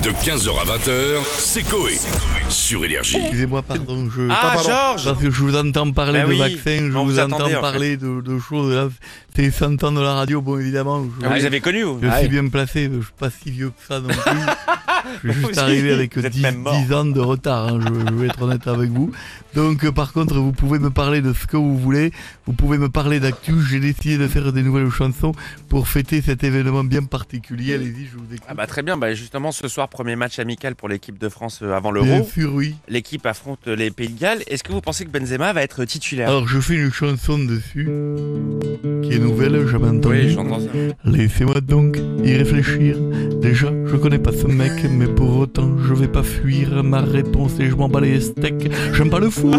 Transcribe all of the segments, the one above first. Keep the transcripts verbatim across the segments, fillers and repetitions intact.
De quinze heures à vingt heures, c'est Coé. Sur Énergie. Excusez-moi, pardon, je... Ah, Georges. Parce que je vous entends parler Bah de oui, vaccins, je on vous vous entends attendait, en parler de, de choses, là, c'est cent ans de la radio, bon évidemment, je, Ah, vous avez connu, vous je Ah, suis oui. bien placé, je suis pas si vieux que ça non plus. Je suis juste Vous arrivé aussi, avec vous êtes dix, même mort. dix ans de retard, hein, je, je vais être honnête avec vous. Donc euh, par contre, vous pouvez me parler de ce que vous voulez, vous pouvez me parler d'actu, j'ai décidé de faire des nouvelles chansons pour fêter cet événement bien particulier, allez-y, je vous écoute. Ah bah très bien, bah justement ce soir premier match amical pour l'équipe de France euh, avant Bien l'Euro. sûr, oui. L'équipe affronte les Pays de Galles. Est-ce que vous pensez que Benzema va être titulaire? Alors je fais une chanson dessus, qui est nouvelle, j'avais entendu. Oui, j'entends ça. Laissez-moi donc y réfléchir. Déjà, je connais pas ce mec, mais pour autant, je vais pas fuir. Ma réponse est je m'en bats les steaks. J'aime pas le foot.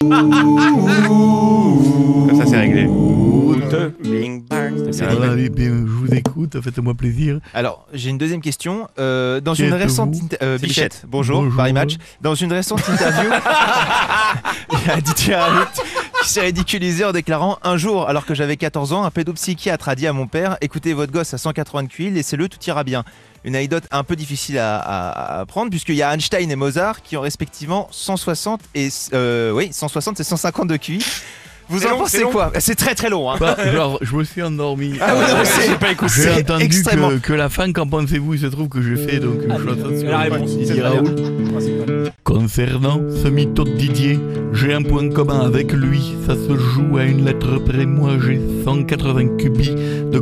Comme ça c'est réglé. Bing bang. C'est réglé. Voilà, eh bien, je vous écoute, faites-moi plaisir. Alors, j'ai une deuxième question. Euh, dans Qui une êtes-vous récente inter- euh, C'est Bichette. Bichette. Bonjour, Bonjour. Paris Match. Dans une récente interview, il y a Didier Raoult qui s'est ridiculisé en déclarant un jour, alors que j'avais quatorze ans, un pédopsychiatre a dit à mon père écoutez votre gosse à cent quatre-vingts de Q I, laissez-le, tout ira bien. Une anecdote un peu difficile à, à, à prendre puisqu'il y a Einstein et Mozart qui ont respectivement cent soixante et euh, oui cent soixante et cent cinquante de Q I. Vous C'est en long, pensez c'est long. quoi? C'est très très long. Hein. Bah, alors, je me suis endormi. Ah oui, non, mais c'est- j'ai pas écouté. J'ai c'est entendu extrêmement- que, que la fin, qu'en pensez-vous? Il se trouve que j'ai fait donc une chanson sur la réponse, Didier c'est très Raoult. Concernant ce mytho de Didier, j'ai un point commun avec lui. Ça se joue à une lettre près. Moi, j'ai cent quatre-vingts cubis de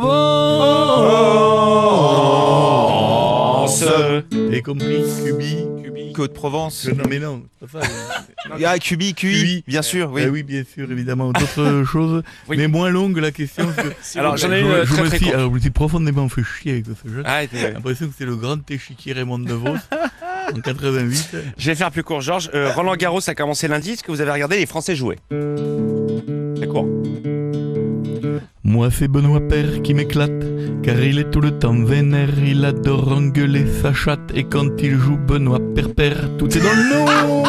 Côte-Provence. T'as compris? Cubi, Cubi. Côte-Provence. Non mais non, c'est pas ça. Ah, Q I, Q I, Q I. bien sûr, oui. Oui. oui, bien sûr, évidemment. D'autres choses, Oui. mais moins longues la question. que- Alors, j'en ai je, une, je très, me très suis, courte. alors, je me suis profondément fait chier avec ce jeu. Ah, J'ai l'impression que c'est le grand échiquier Raymond DeVos en quatre-vingt-huit. je vais faire plus court, Georges. Euh, Roland Garros a commencé lundi. Est-ce que vous avez regardé les Français jouer? C'est court. Moi, c'est Benoît Père qui m'éclate, car il est tout le temps vénère. Il adore engueuler sa chatte, et quand il joue Benoît Père Père, tout est dans le nom.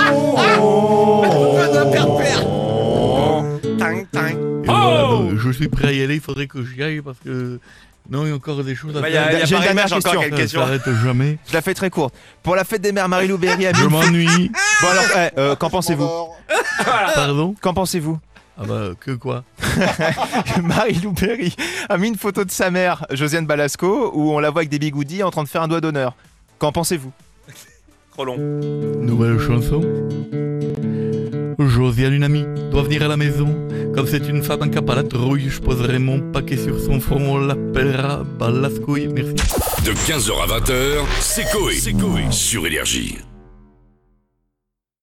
Tang, tang. Et voilà, donc, je suis prêt à y aller, il faudrait que j'y aille parce que. Non, il y a encore des choses à Bah, il y a, faire. il y a J'ai une Paris dernière Match, encore question. quelques Ça questions. s'arrête jamais. Je la fais très courte. Pour la fête des mères, Marie-Lou Berry a mis Je une- m'ennuie. Bon alors, eh, euh, qu'en pensez-vous? Pardon? Qu'en pensez-vous? Ah bah, que quoi? Marie-Lou Berry a mis une photo de sa mère, Josiane Balasco, où on la voit avec des bigoudis en train de faire un doigt d'honneur. Qu'en pensez-vous? Trop long. Nouvelle chanson. Josiane, une amie, doit venir à la maison. Comme c'est une femme en cap à la trouille, je poserai mon paquet sur son front. On l'appellera Balascouille. Merci. De quinze heures à vingt heures, c'est Coé. Sur Énergie.